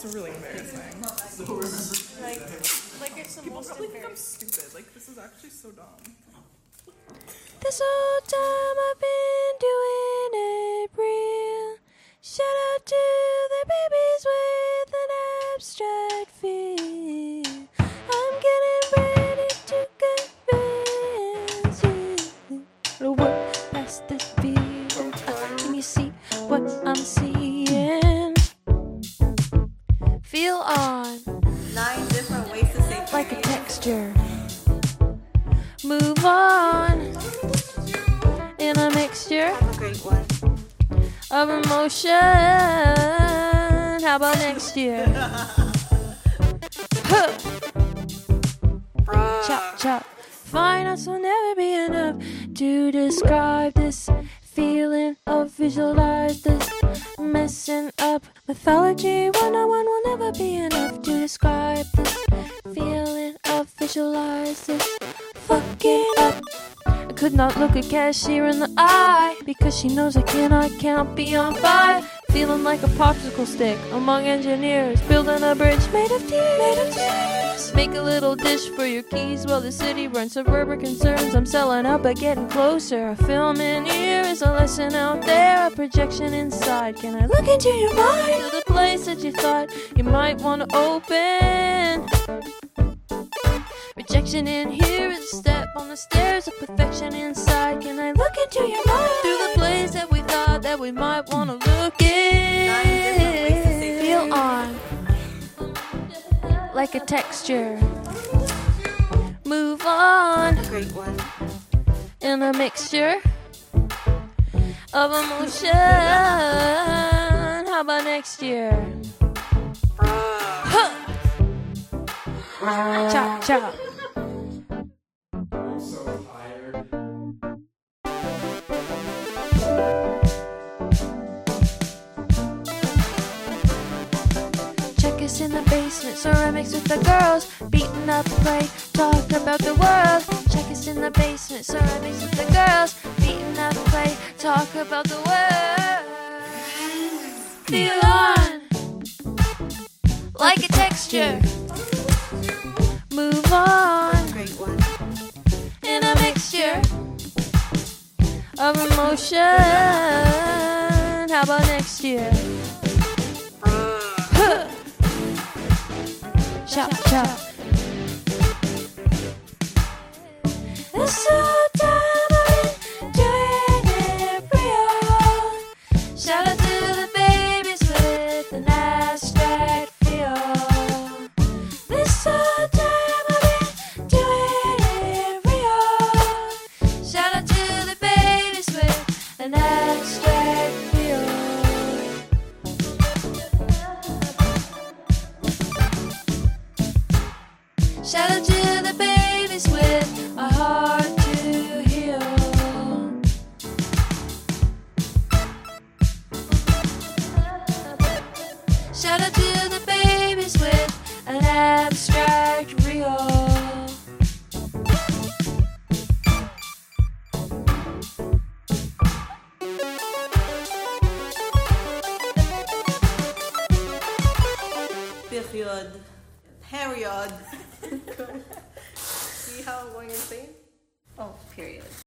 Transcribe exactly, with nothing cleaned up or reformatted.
It's really embarrassing. Like, like it's the People most probably think I'm embarrassing. stupid. Like, this is actually so dumb. This whole time I've been doing it real. Shout out to the babies with an abstract feel. I'm getting ready to convince you. The world has to feel. Can you see what I'm seeing? Feel on Nine different ways to say like a texture. Move on in a mixture Have a great one. of emotion. How about next year? Huh. Chop, chop. Finance will never be enough to describe this feeling of visualize this messing up mythology. One on one will never be enough to describe this feeling of visualize this fucking up. I could not look a cashier in the eye because she knows I cannot count beyond five. Feeling like a popsicle stick among engineers, building a bridge made of tears. Made of tears. Make a little dish for your keys while the city runs suburban concerns. I'm selling out but getting closer. A film in here is a lesson out there, a projection inside. Can I look into your mind? To the place that you thought you might want to open. Rejection in here is a step on the stairs of perfection inside. Can I look into your mind? Through the place that we thought that we might want to look in. Feel on like a texture. Move on Great one. in a mixture of emotion. How about next year? Huh. Chop, chop. I'm so tired. Check us in the basement, ceramics with the girls, beating up play, talk about the world. Check us in the basement, ceramics with the girls, beating up play, talk about the world. Feel on like a texture. Move on Great one. in a mixture of emotion. How about next year? Huh. Chop, chop. This whole time I've been doing it real. Shout out to the babies with an abstract feel. This whole time I've been doing it real. Shout out to the babies with an abstract feel. Shout out to the babies with a heart to heal. Shout out to the babies with an abstract real. Period. Period. See how I'm going insane? Oh, period.